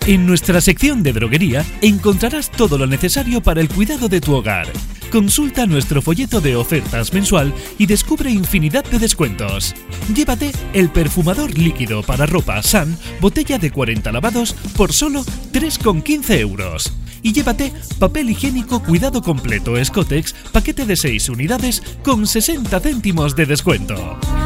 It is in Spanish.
En nuestra sección de droguería encontrarás todo lo necesario para el cuidado de tu hogar. Consulta nuestro folleto de ofertas mensual y descubre infinidad de descuentos. Llévate el perfumador líquido para ropa Sun, botella de 40 lavados por solo 3,15 euros. Y llévate papel higiénico cuidado completo Scottex, paquete de 6 unidades con 60 céntimos de descuento.